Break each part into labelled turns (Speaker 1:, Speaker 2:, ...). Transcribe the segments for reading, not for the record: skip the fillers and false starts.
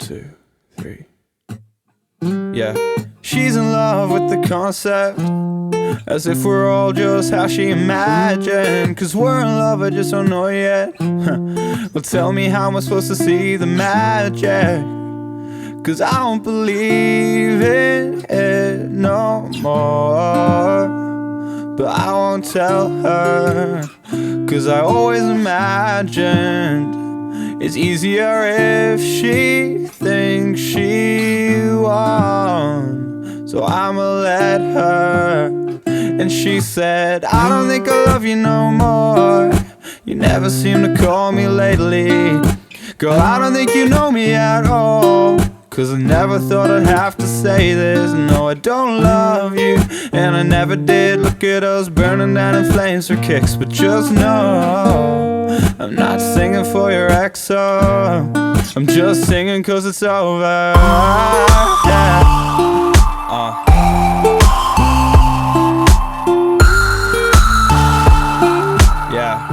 Speaker 1: 2, 3. Yeah. She's in love with the concept, as if we're all just how she imagined. Cause we're in love, I just don't know yet. Well, tell me, how am I supposed to see the magic? Cause I don't believe in it no more. But I won't tell her, cause I always imagined it's easier if she thinks she won. So I'ma let her. And she said, I don't think I love you no more. You never seem to call me lately. Girl, I don't think you know me at all. Cause I never thought I'd have to say this. No, I don't love you, and I never did. Look at us burning down in flames for kicks. But just know, I'm not singing for your ex, oh. I'm just singing cause it's over, yeah. Yeah.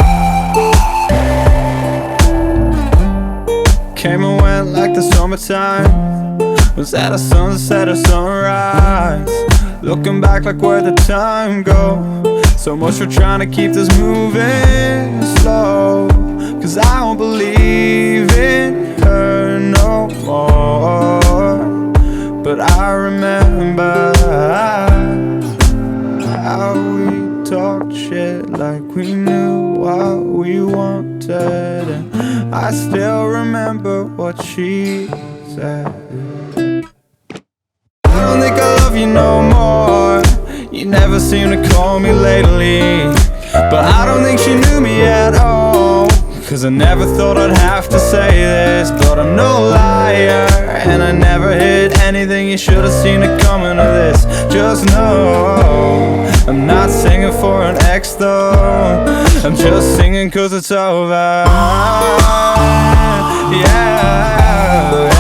Speaker 1: Came and went like the summertime. Was at a sunset or sunrise. Looking back like where'd the time go? So much for trying to keep this moving slow. Cause I don't believe in her no more. But I remember how we talked shit like we knew what we wanted. And I still remember what she said. I don't think I love you no more. You never seem to call me lately. But I don't think she knew me at all. Cause I never thought I'd have to say this. But I'm no liar, and I never hid anything. You should've seen it coming to this. Just know, I'm not singing for an ex though. I'm just singing cause it's over, yeah.